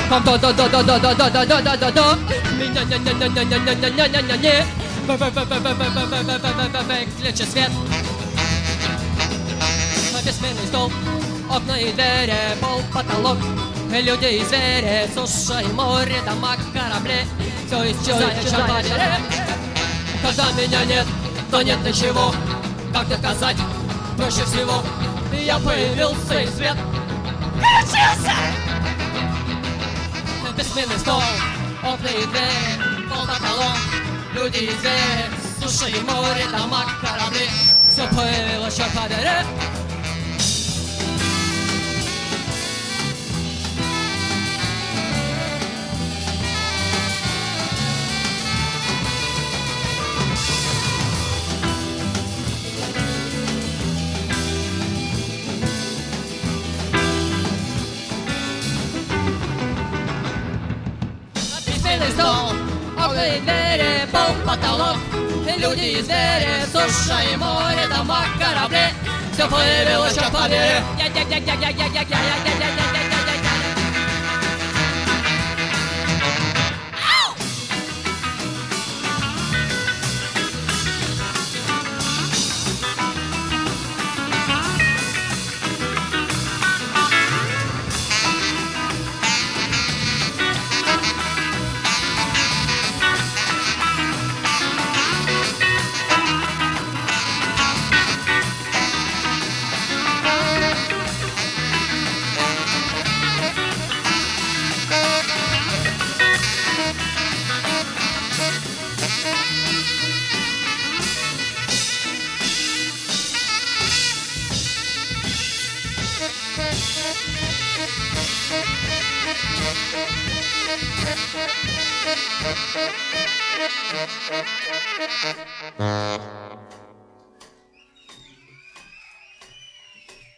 Вам до меня не выключи свет. Бессменный стол, окна и двери, пол, потолок. Люди и звери, суша и море, дома, корабли. Все исчезает, чем потере. Когда меня нет, то нет ничего. Как доказать? Проще всего. Я появился и свет включился. Бессменный стол, окна и двери, пол, потолок. Люди и звери, суша и море, дома, корабли. Все появилось, чем потере. Бессменный стол, окна и двери, пол, потолок. Люди и звери, суша и море, дома, корабли. Все появилось, черт побери. Thank you.